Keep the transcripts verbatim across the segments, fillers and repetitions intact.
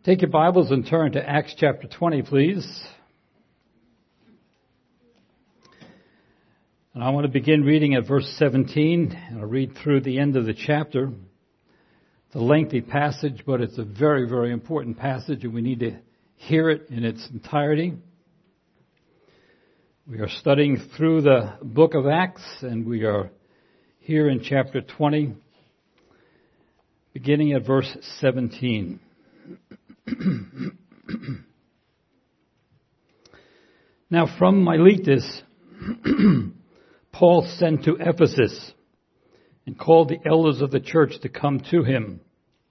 Take your Bibles and turn to Acts chapter twenty, please. And I want to begin reading at verse seventeen, and I'll read through the end of the chapter. It's a lengthy passage, but it's a very, very important passage, and we need to hear it in its entirety. We are studying through the book of Acts, and we are here in chapter twenty, beginning at verse seventeen. Now from Miletus, Paul sent to Ephesus and called the elders of the church to come to him.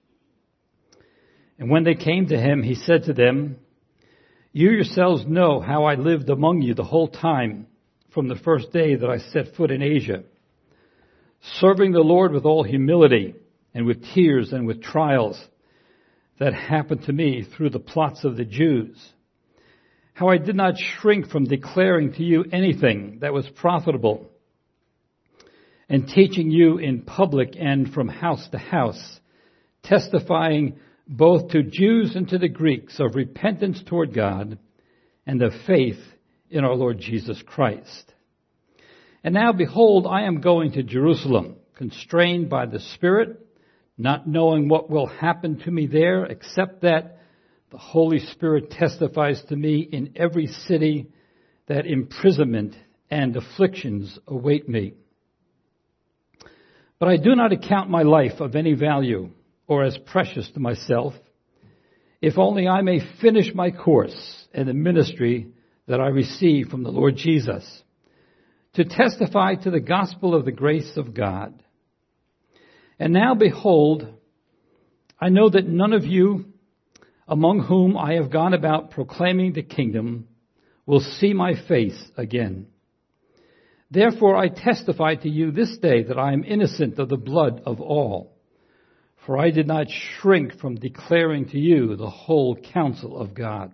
And when they came to him, he said to them, "You yourselves know how I lived among you the whole time from the first day that I set foot in Asia, serving the Lord with all humility and with tears and with trials that happened to me through the plots of the Jews. How I did not shrink from declaring to you anything that was profitable, and teaching you in public and from house to house, testifying both to Jews and to the Greeks of repentance toward God and of faith in our Lord Jesus Christ. And now behold, I am going to Jerusalem, constrained by the Spirit, not knowing what will happen to me there, except that the Holy Spirit testifies to me in every city that imprisonment and afflictions await me. But I do not account my life of any value or as precious to myself, if only I may finish my course and the ministry that I receive from the Lord Jesus, to testify to the gospel of the grace of God. And now behold, I know that none of you among whom I have gone about proclaiming the kingdom will see my face again. Therefore I testify to you this day that I am innocent of the blood of all, for I did not shrink from declaring to you the whole counsel of God.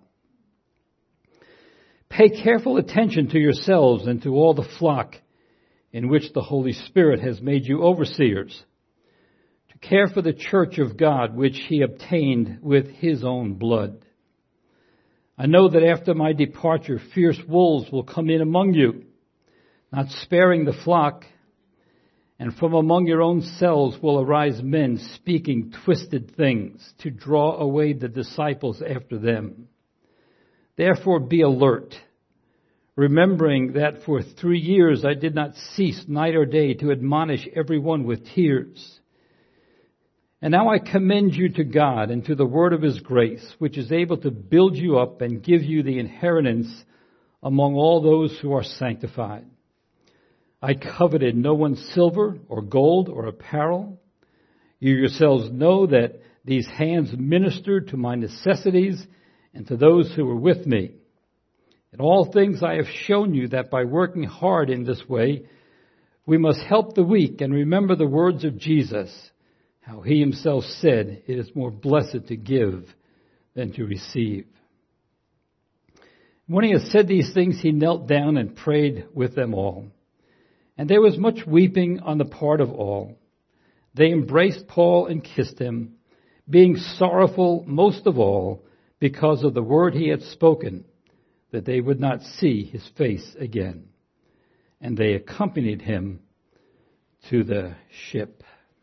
Pay careful attention to yourselves and to all the flock in which the Holy Spirit has made you overseers, to care for the church of God which he obtained with his own blood. I know that after my departure fierce wolves will come in among you, not sparing the flock, and from among your own selves will arise men speaking twisted things to draw away the disciples after them. Therefore be alert, remembering that for three years I did not cease night or day to admonish everyone with tears. And now I commend you to God and to the word of his grace, which is able to build you up and give you the inheritance among all those who are sanctified. I coveted no one's silver or gold or apparel. You yourselves know that these hands ministered to my necessities and to those who were with me. In all things I have shown you that by working hard in this way, we must help the weak and remember the words of Jesus, how he himself said, it is more blessed to give than to receive. When he had said these things, he knelt down and prayed with them all. And there was much weeping on the part of all. They embraced Paul and kissed him, being sorrowful most of all because of the word he had spoken, that they would not see his face again. And they accompanied him to the ship.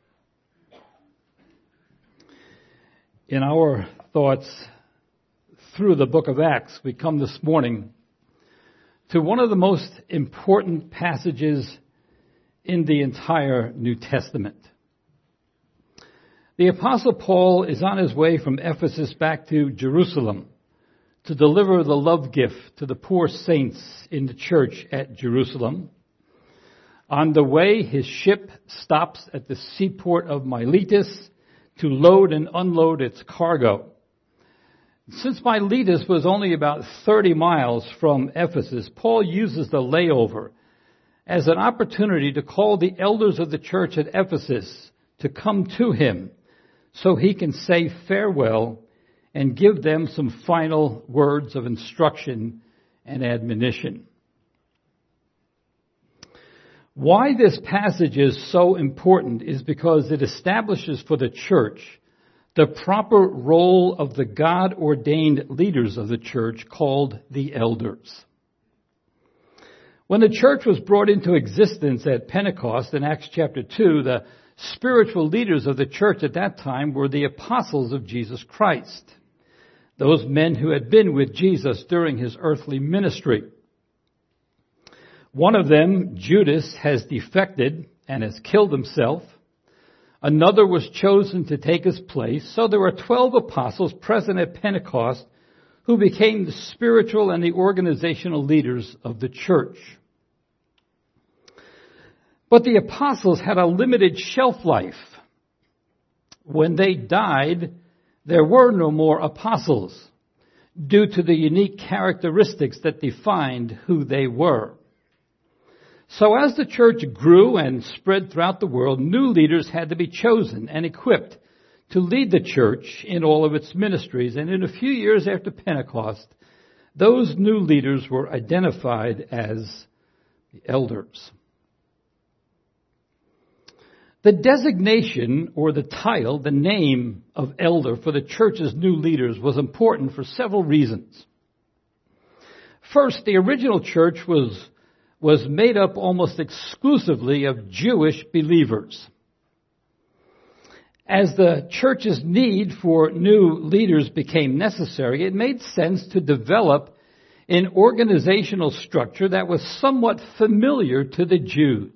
In our thoughts through the book of Acts, we come this morning to one of the most important passages in the entire New Testament. The Apostle Paul is on his way from Ephesus back to Jerusalem to deliver the love gift to the poor saints in the church at Jerusalem. On the way, his ship stops at the seaport of Miletus to load and unload its cargo. Since Miletus was only about thirty miles from Ephesus, Paul uses the layover as an opportunity to call the elders of the church at Ephesus to come to him so he can say farewell and give them some final words of instruction and admonition. Why this passage is so important is because it establishes for the church the proper role of the God-ordained leaders of the church called the elders. When the church was brought into existence at Pentecost in Acts chapter two, the spiritual leaders of the church at that time were the apostles of Jesus Christ, those men who had been with Jesus during his earthly ministry. One of them, Judas, has defected and has killed himself. Another was chosen to take his place. So there were twelve apostles present at Pentecost who became the spiritual and the organizational leaders of the church. But the apostles had a limited shelf life. When they died, there were no more apostles due to the unique characteristics that defined who they were. So as the church grew and spread throughout the world, new leaders had to be chosen and equipped to lead the church in all of its ministries. And in a few years after Pentecost, those new leaders were identified as the elders. The designation or the title, the name of elder for the church's new leaders was important for several reasons. First, the original church was was made up almost exclusively of Jewish believers. As the church's need for new leaders became necessary, it made sense to develop an organizational structure that was somewhat familiar to the Jews.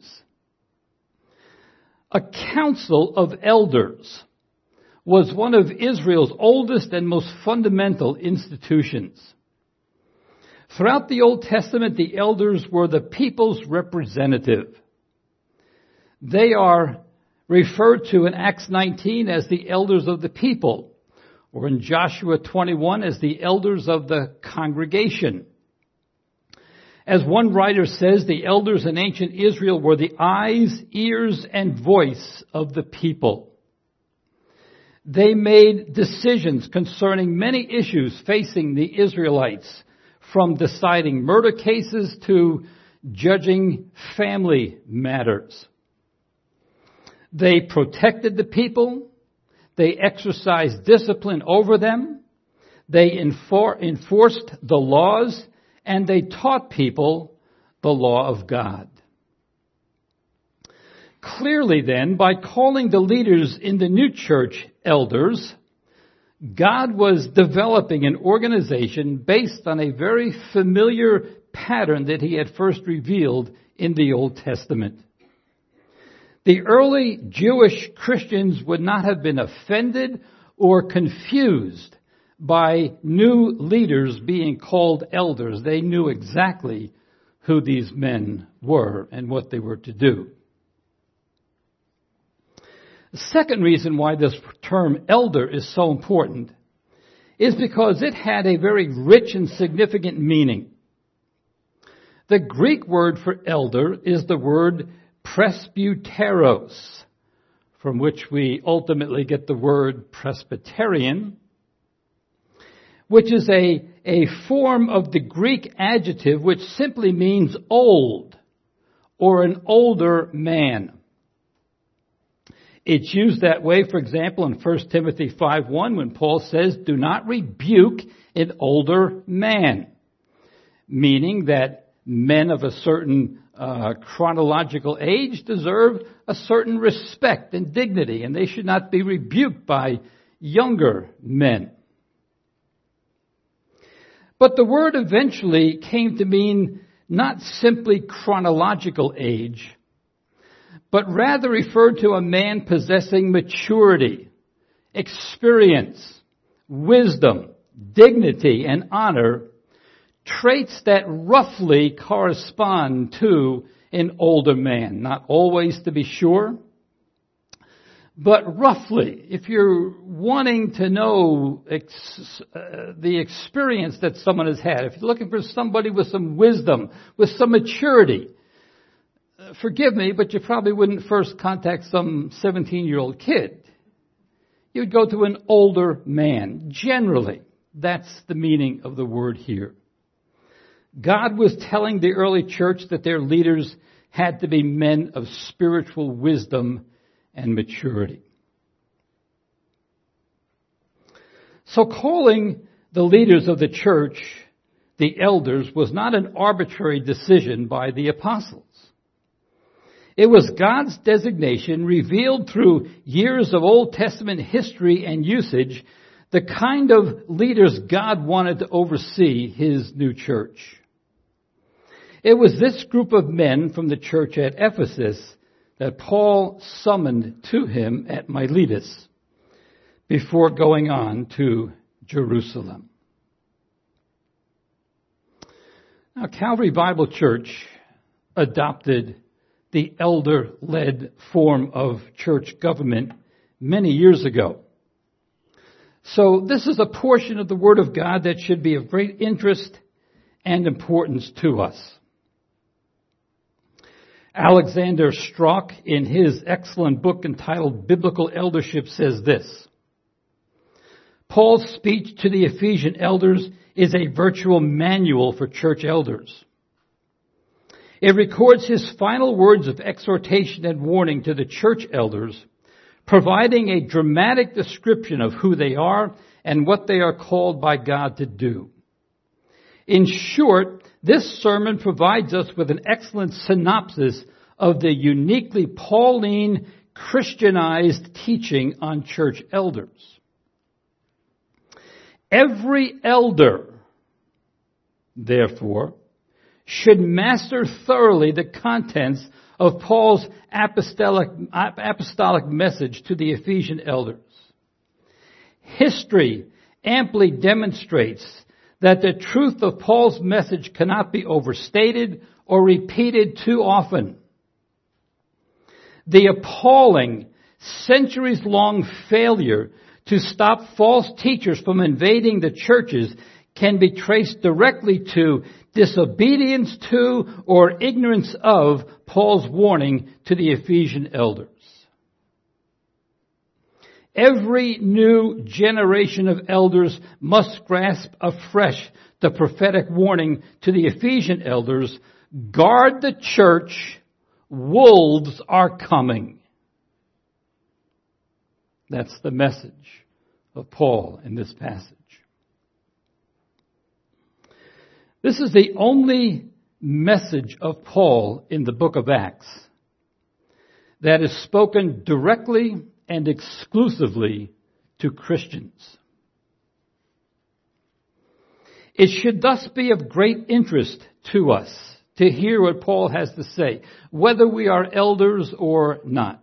A council of elders was one of Israel's oldest and most fundamental institutions. Throughout the Old Testament, the elders were the people's representative. They are referred to in Acts nineteen as the elders of the people, or in Joshua twenty-one as the elders of the congregation. As one writer says, the elders in ancient Israel were the eyes, ears, and voice of the people. They made decisions concerning many issues facing the Israelites, from deciding murder cases to judging family matters. They protected the people. They exercised discipline over them. They enfor- enforced the laws, and they taught people the law of God. Clearly then, by calling the leaders in the new church elders, God was developing an organization based on a very familiar pattern that he had first revealed in the Old Testament. The early Jewish Christians would not have been offended or confused by new leaders being called elders. They knew exactly who these men were and what they were to do. The second reason why this term elder is so important is because it had a very rich and significant meaning. The Greek word for elder is the word presbyteros, from which we ultimately get the word Presbyterian, which is a, a form of the Greek adjective which simply means old or an older man. It's used that way, for example, in First Timothy five one when Paul says, "Do not rebuke an older man," meaning that men of a certain uh, chronological age deserve a certain respect and dignity, and they should not be rebuked by younger men. But the word eventually came to mean not simply chronological age, but rather referred to a man possessing maturity, experience, wisdom, dignity, and honor, traits that roughly correspond to an older man. Not always, to be sure, but roughly. If you're wanting to know ex- uh, the experience that someone has had, if you're looking for somebody with some wisdom, with some maturity, forgive me, but you probably wouldn't first contact some seventeen-year-old kid. You'd go to an older man. Generally, that's the meaning of the word here. God was telling the early church that their leaders had to be men of spiritual wisdom and maturity. So calling the leaders of the church the elders was not an arbitrary decision by the apostles. It was God's designation revealed through years of Old Testament history and usage, the kind of leaders God wanted to oversee His new church. It was this group of men from the church at Ephesus that Paul summoned to him at Miletus before going on to Jerusalem. Now, Calvary Bible Church adopted the elder-led form of church government many years ago. So this is a portion of the Word of God that should be of great interest and importance to us. Alexander Strauch, in his excellent book entitled Biblical Eldership, says this: Paul's speech to the Ephesian elders is a virtual manual for church elders. It records his final words of exhortation and warning to the church elders, providing a dramatic description of who they are and what they are called by God to do. In short, this sermon provides us with an excellent synopsis of the uniquely Pauline Christianized teaching on church elders. Every elder, therefore, should master thoroughly the contents of Paul's apostolic, apostolic message to the Ephesian elders. History amply demonstrates that the truth of Paul's message cannot be overstated or repeated too often. The appalling, centuries-long failure to stop false teachers from invading the churches can be traced directly to disobedience to or ignorance of Paul's warning to the Ephesian elders. Every new generation of elders must grasp afresh the prophetic warning to the Ephesian elders: guard the church, wolves are coming. That's the message of Paul in this passage. This is the only message of Paul in the book of Acts that is spoken directly and exclusively to Christians. It should thus be of great interest to us to hear what Paul has to say, whether we are elders or not.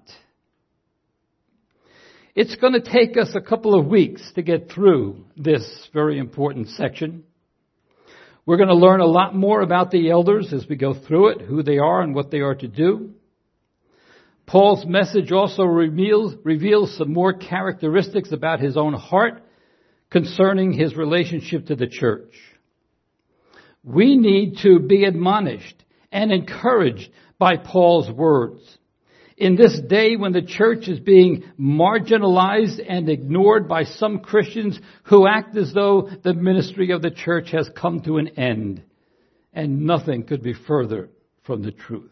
It's going to take us a couple of weeks to get through this very important section. We're going to learn a lot more about the elders as we go through it, who they are and what they are to do. Paul's message also reveals, reveals some more characteristics about his own heart concerning his relationship to the church. We need to be admonished and encouraged by Paul's words. In this day when the church is being marginalized and ignored by some Christians who act as though the ministry of the church has come to an end, and nothing could be further from the truth.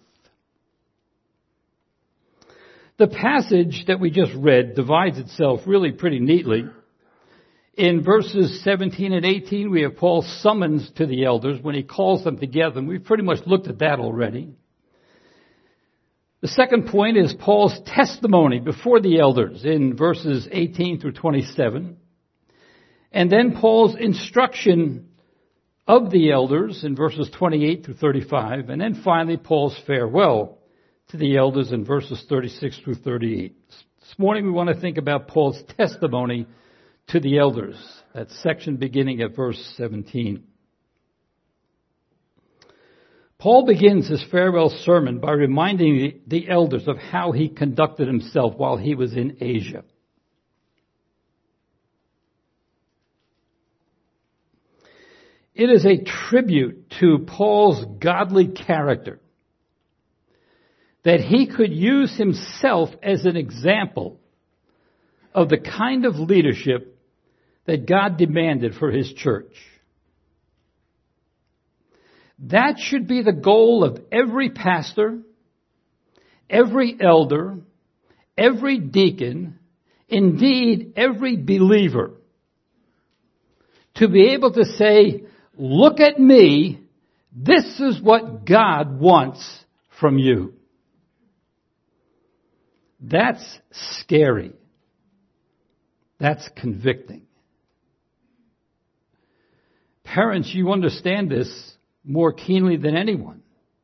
The passage that we just read divides itself really pretty neatly. In verses seventeen and eighteen, we have Paul's summons to the elders when he calls them together, and we've pretty much looked at that already. The second point is Paul's testimony before the elders in verses eighteen through twenty-seven. And then Paul's instruction of the elders in verses twenty-eight through thirty-five. And then finally Paul's farewell to the elders in verses thirty-six through thirty-eight. This morning we want to think about Paul's testimony to the elders. That section beginning at verse seventeen. Paul begins his farewell sermon by reminding the, the elders of how he conducted himself while he was in Asia. It is a tribute to Paul's godly character that he could use himself as an example of the kind of leadership that God demanded for his church. That should be the goal of every pastor, every elder, every deacon, indeed every believer. to be able to say, look at me, this is what God wants from you. That's scary. That's convicting. Parents, you understand this more keenly than anyone.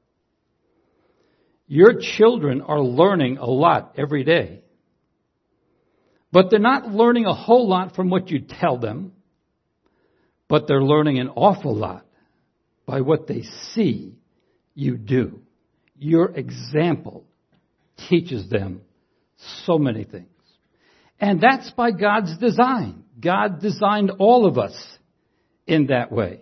Your children are learning a lot every day. But they're not learning a whole lot from what you tell them, but they're learning an awful lot by what they see you do. Your example teaches them so many things. And that's by God's design. God designed all of us in that way.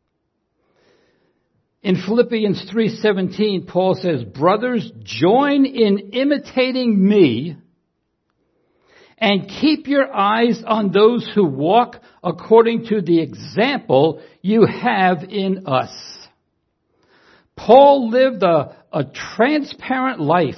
In Philippians three seventeen, Paul says, brothers, join in imitating me and keep your eyes on those who walk according to the example you have in us. Paul lived a, a transparent life.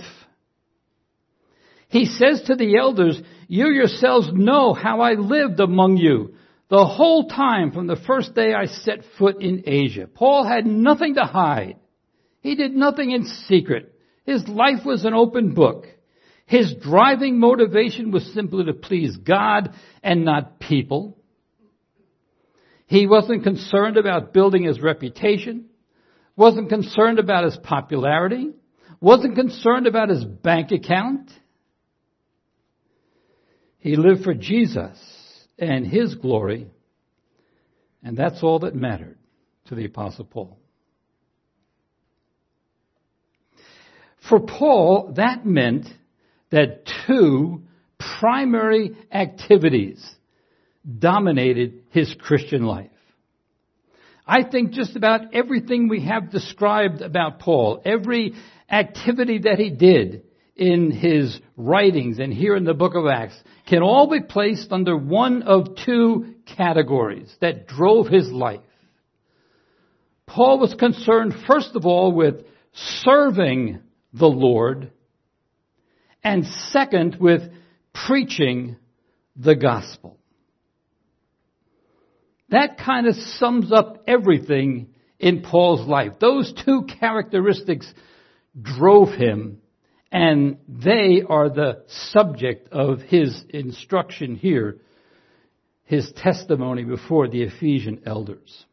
He says to the elders, you yourselves know how I lived among you the whole time from the first day I set foot in Asia. Paul had nothing to hide. He did nothing in secret. His life was an open book. His driving motivation was simply to please God and not people. He wasn't concerned about building his reputation, wasn't concerned about his popularity, wasn't concerned about his bank account. He lived for Jesus and his glory, and that's all that mattered to the Apostle Paul. For Paul, that meant that two primary activities dominated his Christian life. I think just about everything we have described about Paul, every activity that he did in his writings and here in the book of Acts, can all be placed under one of two categories that drove his life. Paul was concerned, first of all, with serving the Lord, and second, with preaching the gospel. That kind of sums up everything in Paul's life. Those two characteristics drove him, and they are the subject of his instruction here, his testimony before the Ephesian elders.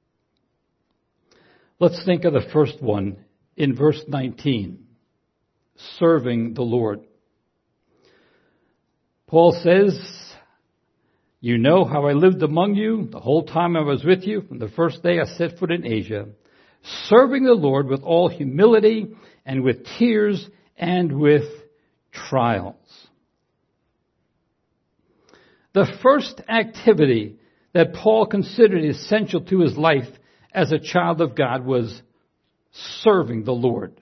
Let's think of the first one in verse nineteen, serving the Lord. Paul says, you know how I lived among you the whole time I was with you, from the first day I set foot in Asia, serving the Lord with all humility and with tears and with trials. The first activity that Paul considered essential to his life as a child of God was serving the Lord.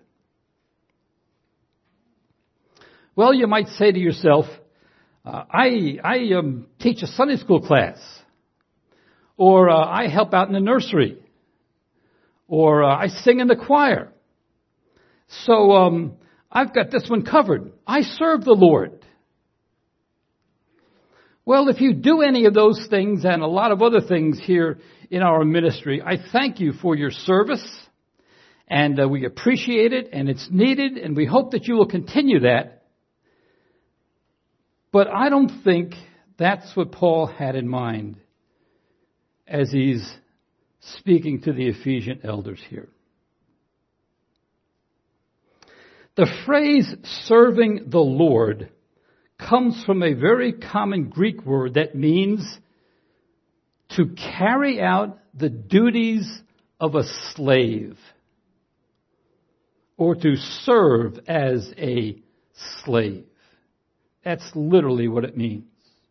Well, you might say to yourself, uh, I, I um, teach a Sunday school class, or uh, I help out in the nursery, or uh, I sing in the choir. So um, I've got this one covered. I serve the Lord. Well, if you do any of those things and a lot of other things here in our ministry, I thank you for your service, and uh, we appreciate it, and it's needed, and we hope that you will continue that. But I don't think that's what Paul had in mind as he's speaking to the Ephesian elders here. The phrase serving the Lord comes from a very common Greek word that means to carry out the duties of a slave, or to serve as a slave. That's literally what it means.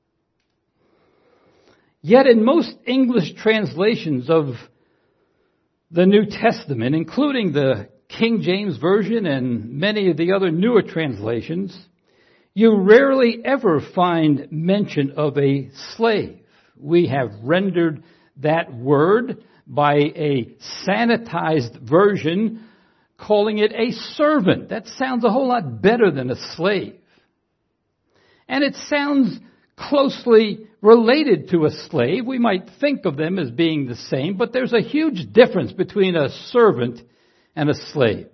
Yet in most English translations of the New Testament, including the King James Version and many of the other newer translations, you rarely ever find mention of a slave. We have rendered that word by a sanitized version, calling it a servant. That sounds a whole lot better than a slave. And it sounds closely related to a slave. We might think of them as being the same, but there's a huge difference between a servant and a slave.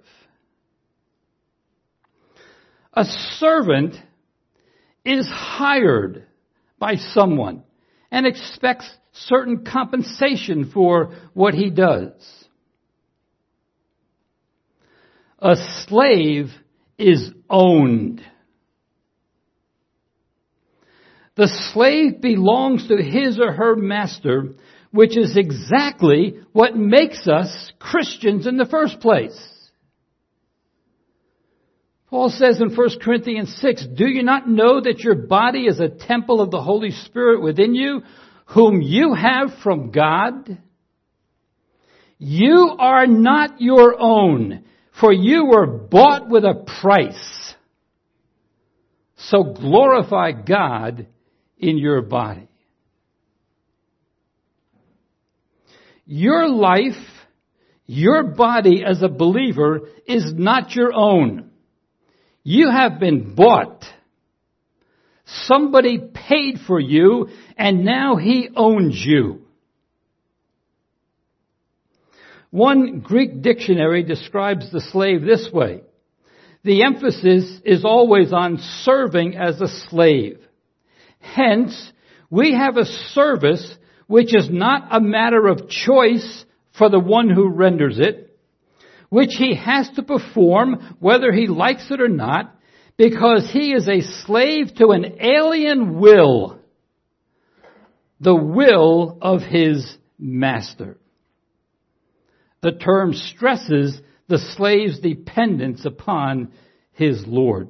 A servant is hired by someone and expects certain compensation for what he does. A slave is owned. The slave belongs to his or her master, which is exactly what makes us Christians in the first place. Paul says in First Corinthians six, do you not know that your body is a temple of the Holy Spirit within you, whom you have from God? You are not your own, for you were bought with a price. So glorify God in your body. Your life, your body as a believer is not your own. You have been bought. Somebody paid for you, and now he owns you. One Greek dictionary describes the slave this way. The emphasis is always on serving as a slave. Hence, we have a service which is not a matter of choice for the one who renders it, which he has to perform whether he likes it or not, because he is a slave to an alien will, the will of his master. The term stresses the slave's dependence upon his Lord.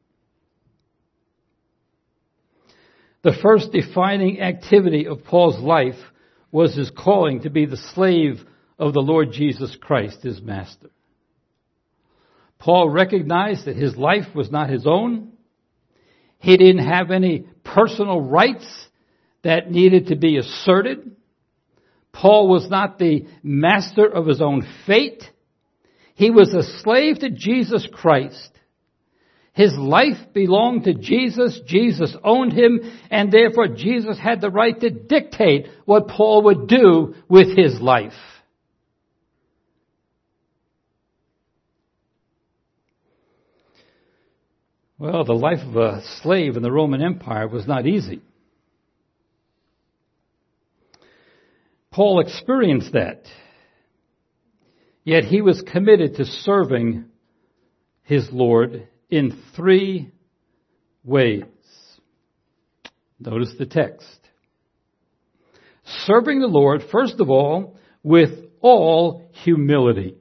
The first defining activity of Paul's life was his calling to be the slave of the Lord Jesus Christ, his master. Paul recognized that his life was not his own. He didn't have any personal rights that needed to be asserted. Paul was not the master of his own fate. He was a slave to Jesus Christ. His life belonged to Jesus. Jesus owned him, and therefore Jesus had the right to dictate what Paul would do with his life. Well, the life of a slave in the Roman Empire was not easy. Paul experienced that. Yet he was committed to serving his Lord in three ways. Notice the text. Serving the Lord, first of all, with all humility.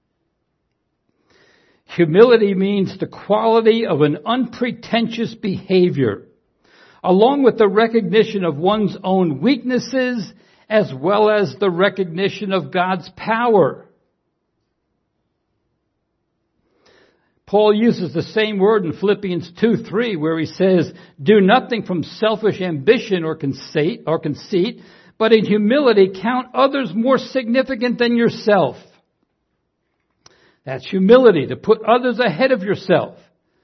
Humility means the quality of an unpretentious behavior, along with the recognition of one's own weaknesses, as well as the recognition of God's power. Paul uses the same word in Philippians two three, where he says, do nothing from selfish ambition or conceit, or conceit, but in humility count others more significant than yourself. That's humility, to put others ahead of yourself.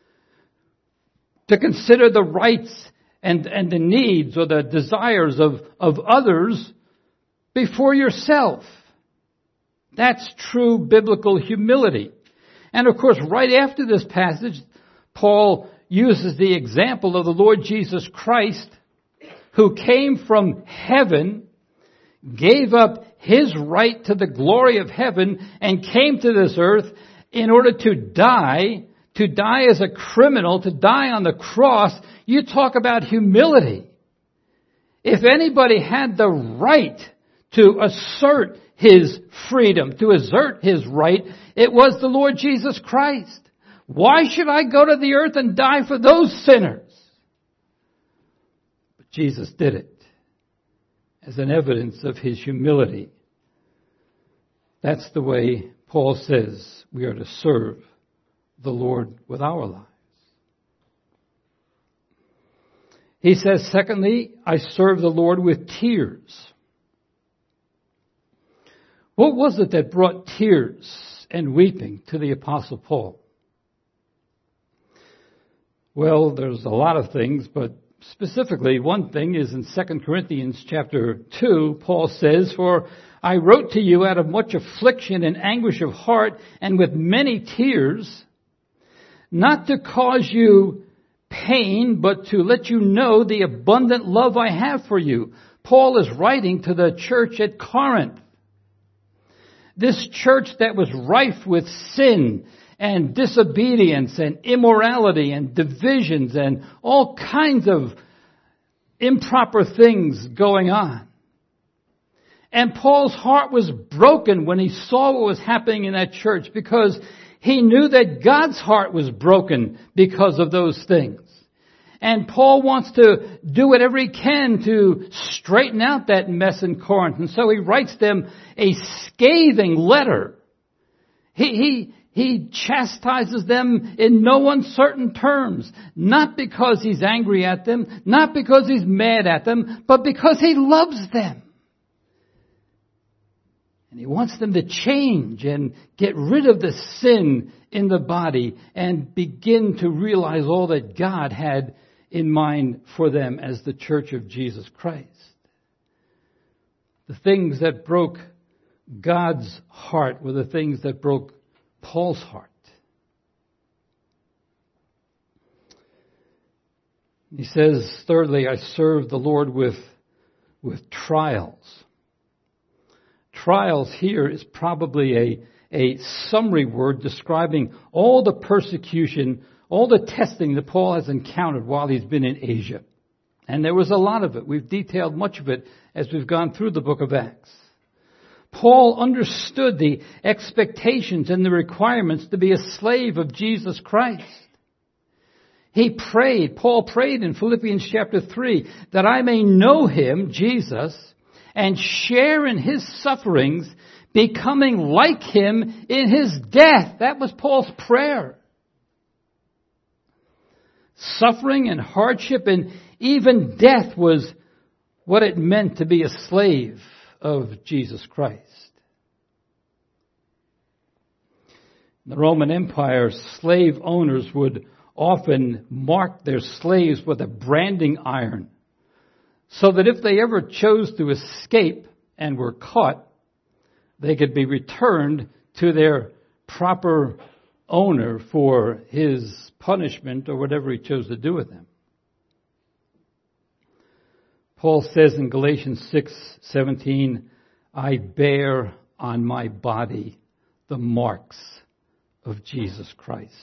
To consider the rights and, and the needs or the desires of, of others before yourself. That's true biblical humility. And of course, right after this passage, Paul uses the example of the Lord Jesus Christ, who came from heaven, gave up his right to the glory of heaven, and came to this earth in order to die, to die as a criminal, to die on the cross. You talk about humility. If anybody had the right to assert his freedom, to assert his right, it was the Lord Jesus Christ. Why should I go to the earth and die for those sinners? But Jesus did it as an evidence of his humility. That's the way Paul says we are to serve the Lord with our lives. He says, secondly, I serve the Lord with tears. What was it that brought tears and weeping to the Apostle Paul? Well, there's a lot of things, but specifically, one thing is in Second Corinthians chapter two, Paul says, "For I wrote to you out of much affliction and anguish of heart and with many tears, not to cause you pain, but to let you know the abundant love I have for you." Paul is writing to the church at Corinth. This church that was rife with sin and disobedience and immorality and divisions and all kinds of improper things going on. And Paul's heart was broken when he saw what was happening in that church, because he knew that God's heart was broken because of those things. And Paul wants to do whatever he can to straighten out that mess in Corinth. And so he writes them a scathing letter. He, he, he chastises them in no uncertain terms. Not because he's angry at them, not because he's mad at them, but because he loves them. And he wants them to change and get rid of the sin in the body and begin to realize all that God had in mind for them as the church of Jesus Christ. The things that broke God's heart were the things that broke Paul's heart. He says, thirdly, I serve the Lord with, with trials. Trials here is probably a, a summary word describing all the persecution, all the testing that Paul has encountered while he's been in Asia. And there was a lot of it. We've detailed much of it as we've gone through the book of Acts. Paul understood the expectations and the requirements to be a slave of Jesus Christ. He prayed, Paul prayed in Philippians chapter three, that I may know him, Jesus, and share in his sufferings, becoming like him in his death. That was Paul's prayer. Suffering and hardship and even death was what it meant to be a slave of Jesus Christ. In the Roman Empire, slave owners would often mark their slaves with a branding iron, so that if they ever chose to escape and were caught, they could be returned to their proper owner for his punishment or whatever he chose to do with them. Paul says in Galatians six seventeen, I bear on my body the marks of Jesus Christ.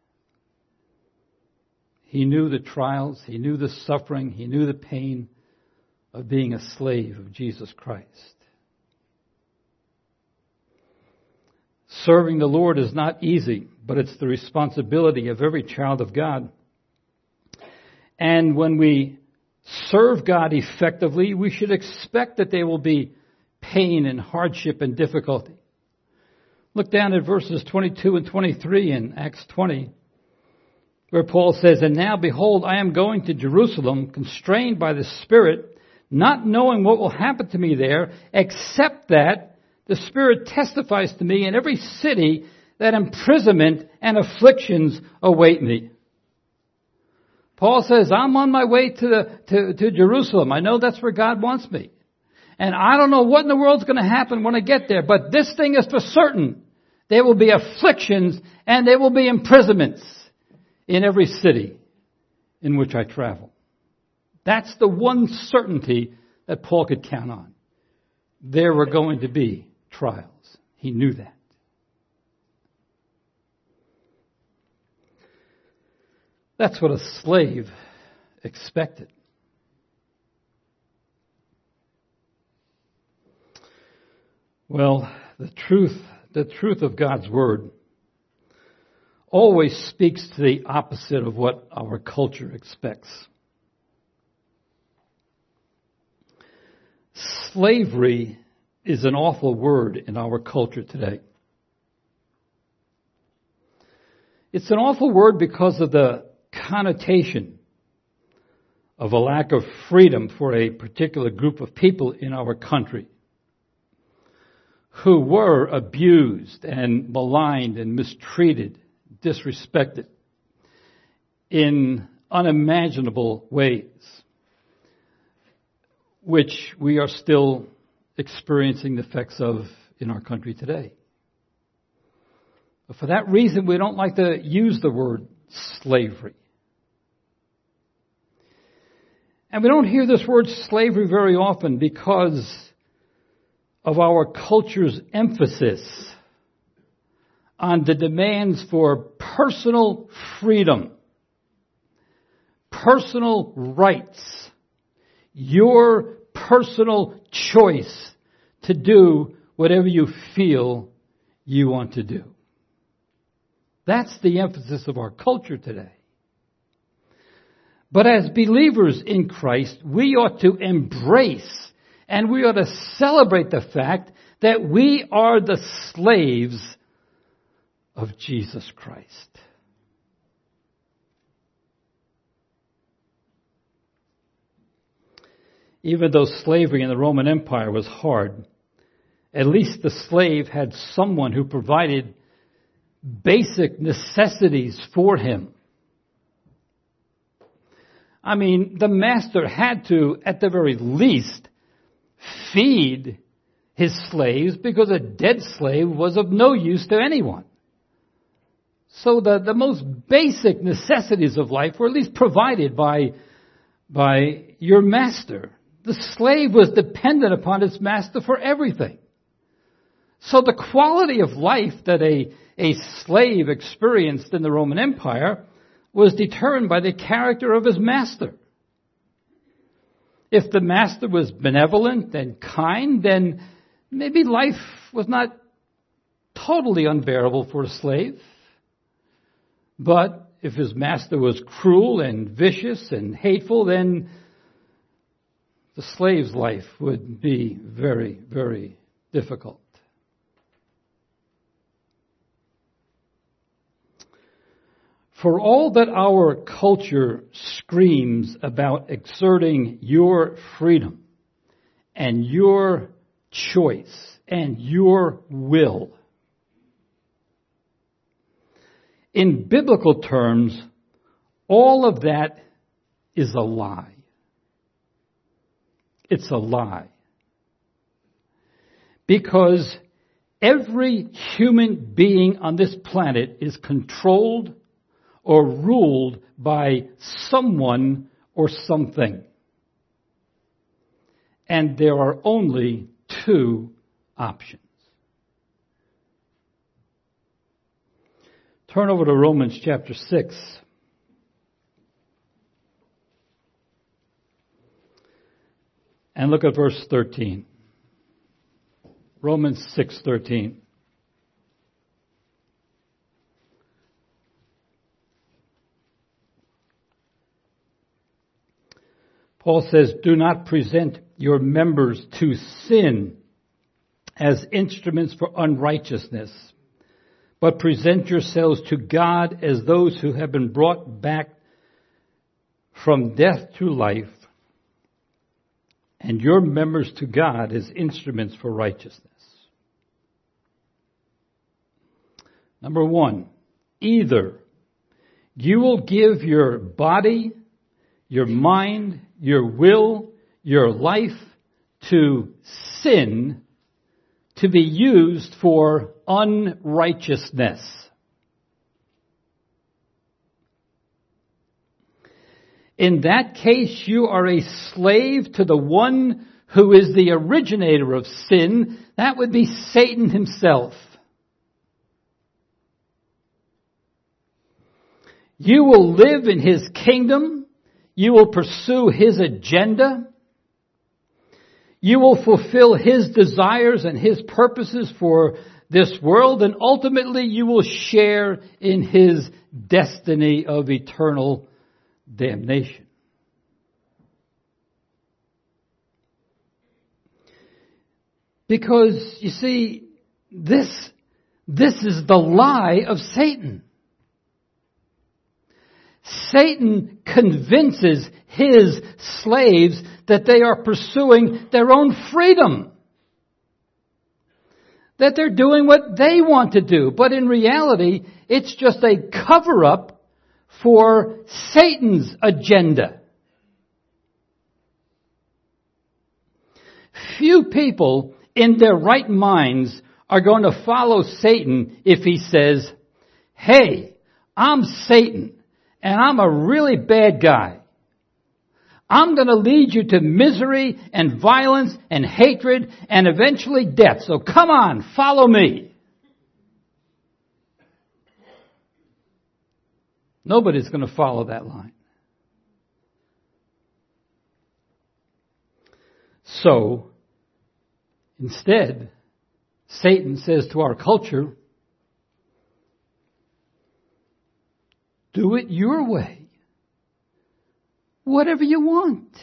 He knew the trials, he knew the suffering, he knew the pain of being a slave of Jesus Christ. Serving the Lord is not easy, but it's the responsibility of every child of God. And when we serve God effectively, we should expect that there will be pain and hardship and difficulty. Look down at verses twenty-two and twenty-three in Acts twenty, where Paul says, And now, behold, I am going to Jerusalem, constrained by the Spirit, not knowing what will happen to me there, except that the Spirit testifies to me in every city that imprisonment and afflictions await me. Paul says, I'm on my way to, the, to, to Jerusalem. I know that's where God wants me. And I don't know what in the world's going to happen when I get there, but this thing is for certain. There will be afflictions and there will be imprisonments in every city in which I travel. That's the one certainty that Paul could count on. There were going to be trials. He knew that. That's what a slave expected. Well, the truth, the truth of God's Word always speaks to the opposite of what our culture expects. Slavery is an awful word in our culture today. It's an awful word because of the connotation of a lack of freedom for a particular group of people in our country who were abused and maligned and mistreated, disrespected in unimaginable ways, which we are still experiencing the effects of in our country today. But for that reason, we don't like to use the word slavery. And we don't hear this word slavery very often because of our culture's emphasis on the demands for personal freedom, personal rights, your personal choice to do whatever you feel you want to do. That's the emphasis of our culture today. But as believers in Christ, we ought to embrace and we ought to celebrate the fact that we are the slaves of Jesus Christ. Even though slavery in the Roman Empire was hard, at least the slave had someone who provided basic necessities for him. I mean, the master had to, at the very least, feed his slaves because a dead slave was of no use to anyone. So the, the most basic necessities of life were at least provided by, by your master. The slave was dependent upon his master for everything. So the quality of life that a, a slave experienced in the Roman Empire was determined by the character of his master. If the master was benevolent and kind, then maybe life was not totally unbearable for a slave. But if his master was cruel and vicious and hateful, then the slave's life would be very, very difficult. For all that our culture screams about exerting your freedom and your choice and your will, in biblical terms, all of that is a lie. It's a lie. Because every human being on this planet is controlled or ruled by someone or something. And there are only two options. Turn over to Romans chapter six. And look at verse thirteen. Romans six thirteen. Paul says, "Do not present your members to sin as instruments for unrighteousness, but present yourselves to God as those who have been brought back from death to life, and your members to God as instruments for righteousness." Number one, either you will give your body, your mind, your will, your life to sin to be used for unrighteousness. In that case, you are a slave to the one who is the originator of sin. That would be Satan himself. You will live in his kingdom. You will pursue his agenda. You will fulfill his desires and his purposes for this world, and ultimately you will share in his destiny of eternal damnation. Because, you see, this, this is the lie of Satan. Satan convinces his slaves that they are pursuing their own freedom. That they're doing what they want to do. But in reality, it's just a cover-up for Satan's agenda. Few people in their right minds are going to follow Satan if he says, hey, I'm Satan and I'm a really bad guy. I'm going to lead you to misery and violence and hatred and eventually death. So come on, follow me. Nobody's going to follow that line. So, instead, Satan says to our culture, do it your way. Whatever you want.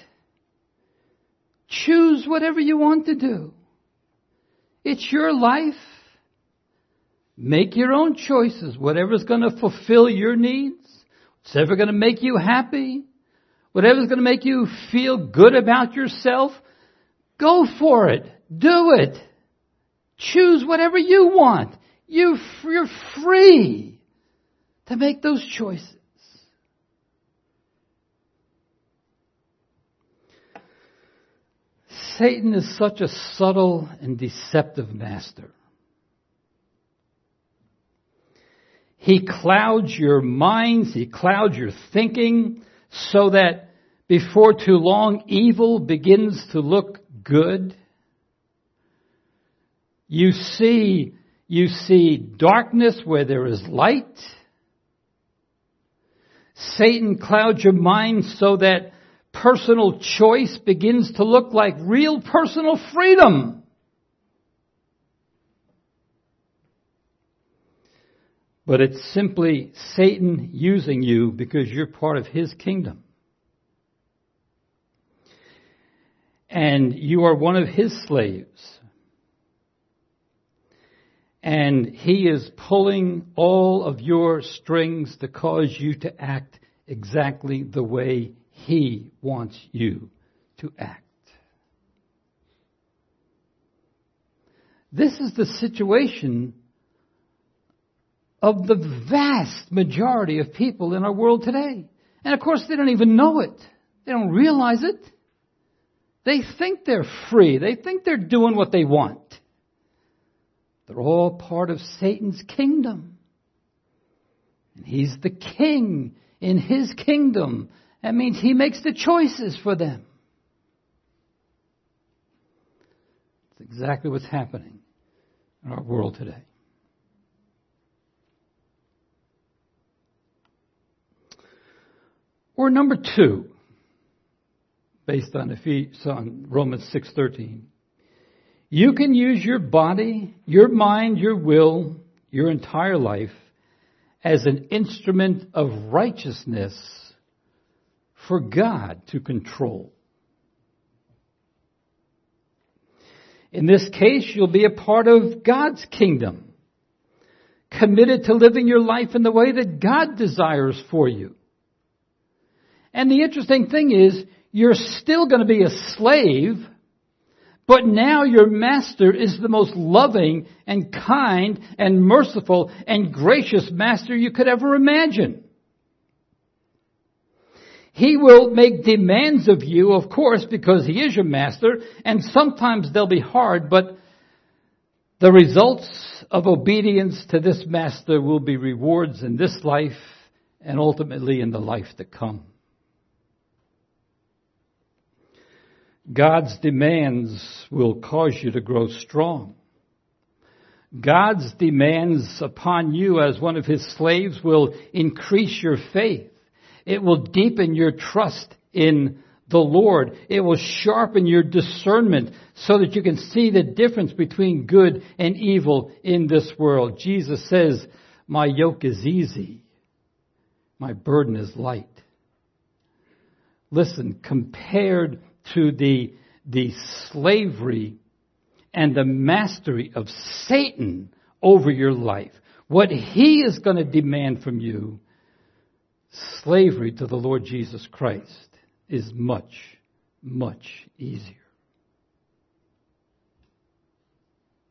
Choose whatever you want to do. It's your life. Make your own choices. Whatever's going to fulfill your needs. Whatever's going to make you happy. Whatever's going to make you feel good about yourself. Go for it. Do it. Choose whatever you want. You, you're free to make those choices. Satan is such a subtle and deceptive master. He clouds your minds, he clouds your thinking, so that before too long evil begins to look good. You see, you see darkness where there is light. Satan clouds your mind so that personal choice begins to look like real personal freedom. But it's simply Satan using you because you're part of his kingdom. And you are one of his slaves. And he is pulling all of your strings to cause you to act exactly the way he wants you to act. This is the situation of the vast majority of people in our world today. And of course, they don't even know it. They don't realize it. They think they're free. They think they're doing what they want. They're all part of Satan's kingdom. And he's the king in his kingdom. That means he makes the choices for them. That's exactly what's happening in our world today. Or number two, based on, on Romans six thirteen. You can use your body, your mind, your will, your entire life as an instrument of righteousness for God to control. In this case, you'll be a part of God's kingdom, committed to living your life in the way that God desires for you. And the interesting thing is, you're still going to be a slave, but now your master is the most loving and kind and merciful and gracious master you could ever imagine. He will make demands of you, of course, because he is your master, and sometimes they'll be hard, but the results of obedience to this master will be rewards in this life and ultimately in the life to come. God's demands will cause you to grow strong. God's demands upon you as one of his slaves will increase your faith. It will deepen your trust in the Lord. It will sharpen your discernment so that you can see the difference between good and evil in this world. Jesus says, my yoke is easy. My burden is light. Listen, compared to the, the slavery and the mastery of Satan over your life, what he is going to demand from you, slavery to the Lord Jesus Christ is much, much easier.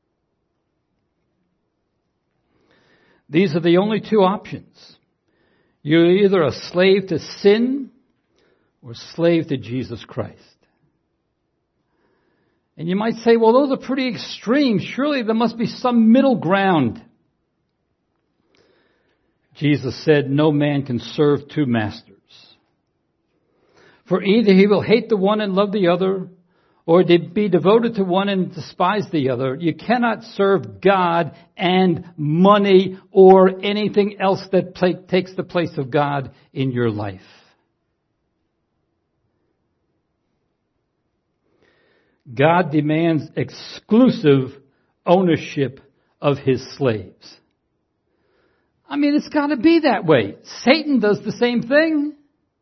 These are the only two options. You're either a slave to sin or a slave to Jesus Christ. And you might say, well, those are pretty extreme. Surely there must be some middle ground. Jesus said, no man can serve two masters. For either he will hate the one and love the other, or be devoted to one and despise the other. You cannot serve God and money or anything else that play, takes the place of God in your life. God demands exclusive ownership of his slaves. I mean, it's got to be that way. Satan does the same thing.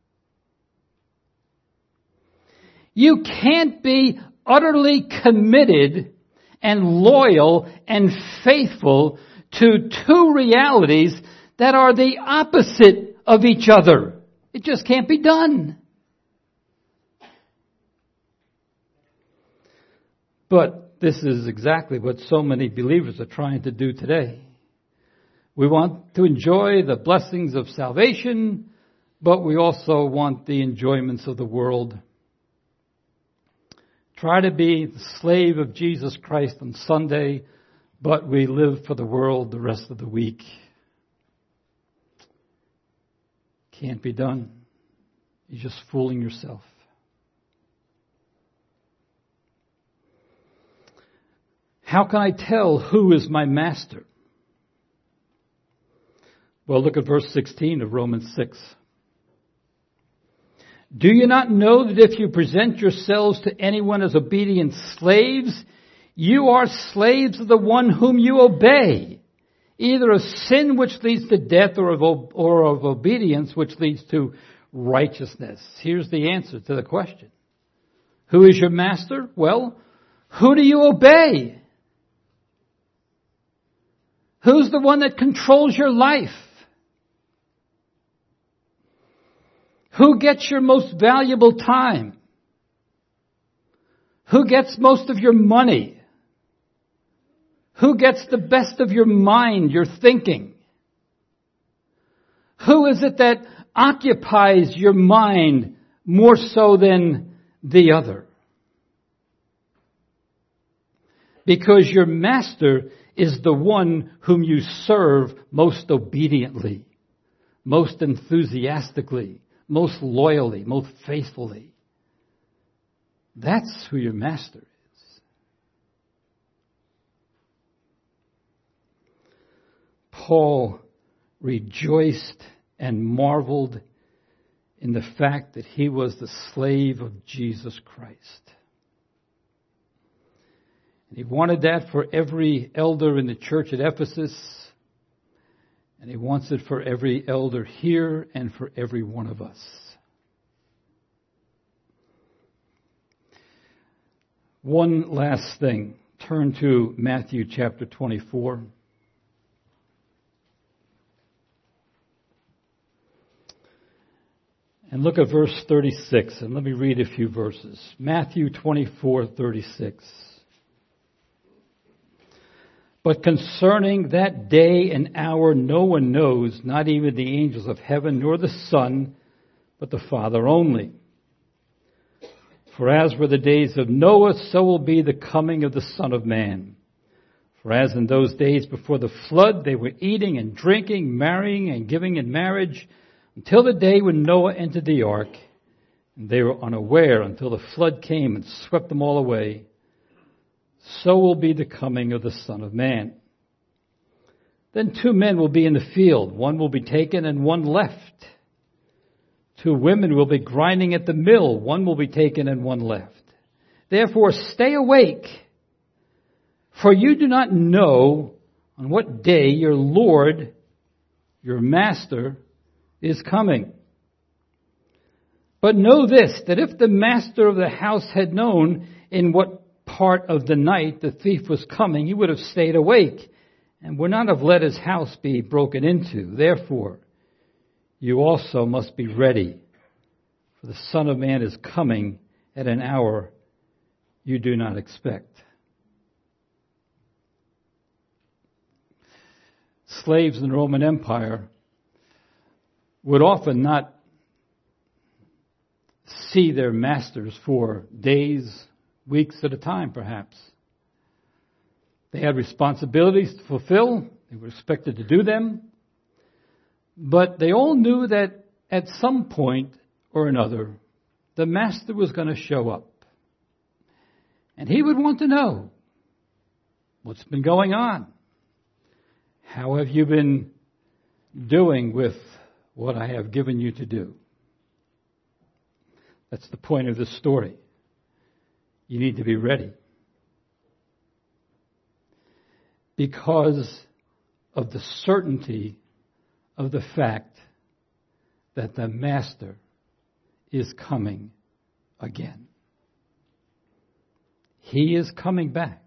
You can't be utterly committed and loyal and faithful to two realities that are the opposite of each other. It just can't be done. But this is exactly what so many believers are trying to do today. We want to enjoy the blessings of salvation, but we also want the enjoyments of the world. Try to be the slave of Jesus Christ on Sunday, but we live for the world the rest of the week. Can't be done. You're just fooling yourself. How can I tell who is my master? Well, look at verse sixteen of Romans six. Do you not know that if you present yourselves to anyone as obedient slaves, you are slaves of the one whom you obey, either of sin which leads to death or of, or of obedience which leads to righteousness? Here's the answer to the question. Who is your master? Well, who do you obey? Who's the one that controls your life? Who gets your most valuable time? Who gets most of your money? Who gets the best of your mind, your thinking? Who is it that occupies your mind more so than the other? Because your master is the one whom you serve most obediently, most enthusiastically, most loyally, most faithfully. That's who your master is. Paul rejoiced and marveled in the fact that he was the slave of Jesus Christ. And he wanted that for every elder in the church at Ephesus. And he wants it for every elder here and for every one of us. One last thing. Turn to Matthew chapter twenty-four. And look at verse thirty-six. And let me read a few verses. Matthew twenty-four, thirty-six. But concerning that day and hour no one knows, not even the angels of heaven, nor the Son, but the Father only. For as were the days of Noah, so will be the coming of the Son of Man. For as in those days before the flood, they were eating and drinking, marrying and giving in marriage, until the day when Noah entered the ark, and they were unaware until the flood came and swept them all away. So will be the coming of the Son of Man. Then two men will be in the field. One will be taken and one left. Two women will be grinding at the mill. One will be taken and one left. Therefore, stay awake, for you do not know on what day your Lord, your Master, is coming. But know this, that if the master of the house had known in what part of the night the thief was coming, he would have stayed awake and would not have let his house be broken into. Therefore, you also must be ready, for the Son of Man is coming at an hour you do not expect. Slaves in the Roman Empire would often not see their masters for days, weeks at a time, perhaps. They had responsibilities to fulfill. They were expected to do them. But they all knew that at some point or another, the master was going to show up. And he would want to know, what's been going on? How have you been doing with what I have given you to do? That's the point of this story. You need to be ready. Because of the certainty of the fact that the Master is coming again. He is coming back.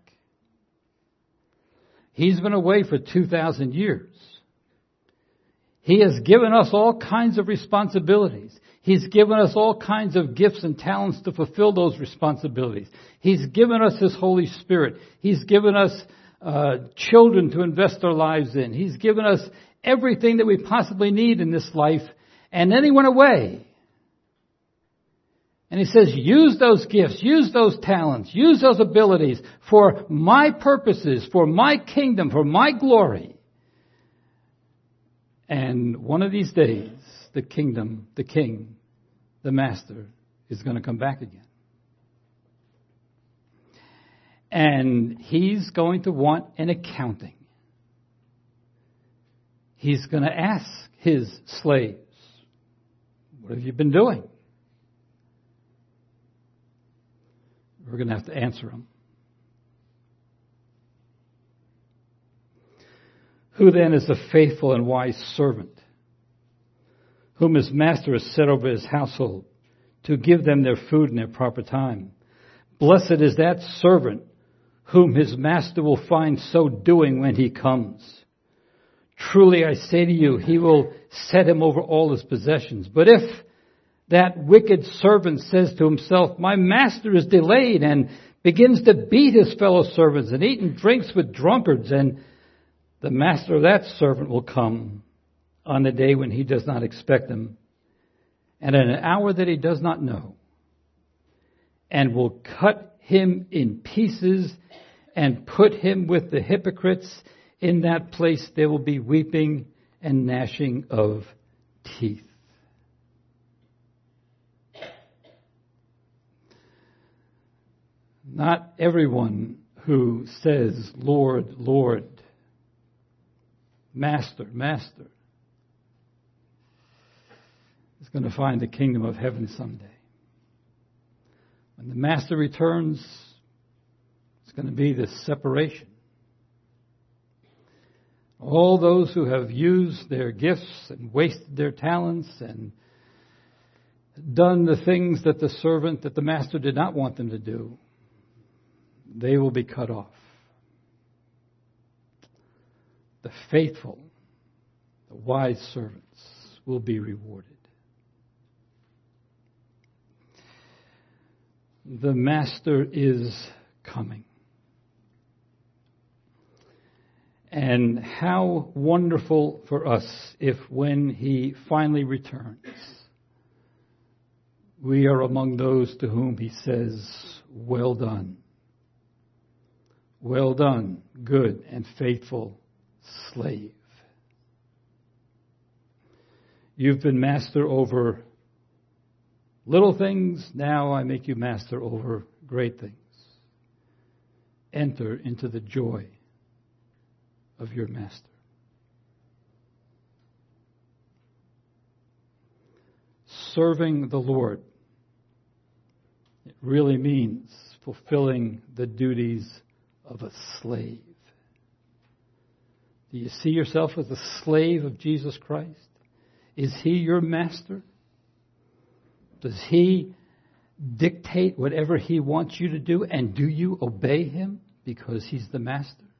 He's been away for two thousand years. He has given us all kinds of responsibilities. He's given us all kinds of gifts and talents to fulfill those responsibilities. He's given us His Holy Spirit. He's given us uh, children to invest our lives in. He's given us everything that we possibly need in this life. And then He went away. And He says, use those gifts, use those talents, use those abilities for my purposes, for my kingdom, for my glory. And one of these days, the kingdom, the king, the master is going to come back again. And He's going to want an accounting. He's going to ask His slaves, what have you been doing? We're going to have to answer them. Who then is the faithful and wise servant, whom his master has set over his household, to give them their food in their proper time? Blessed is that servant whom his master will find so doing when he comes. Truly I say to you, he will set him over all his possessions. But if that wicked servant says to himself, my master is delayed, and begins to beat his fellow servants and eat and drinks with drunkards, and the master of that servant will come on the day when he does not expect him, and at an hour that he does not know, and will cut him in pieces and put him with the hypocrites. In that place there will be weeping and gnashing of teeth. Not everyone who says, Lord, Lord, Master, Master, is going to find the kingdom of heaven someday. When the Master returns, it's going to be this separation. All those who have used their gifts and wasted their talents and done the things that the servant, that the Master did not want them to do, they will be cut off. The faithful, the wise servants will be rewarded. The Master is coming. And how wonderful for us if when He finally returns, we are among those to whom He says, well done. Well done, good and faithful slave. You've been master over little things, now I make you master over great things. Enter into the joy of your master. Serving the Lord, it really means fulfilling the duties of a slave. Do you see yourself as a slave of Jesus Christ? Is He your master? Does He dictate whatever He wants you to do? And do you obey Him because He's the master?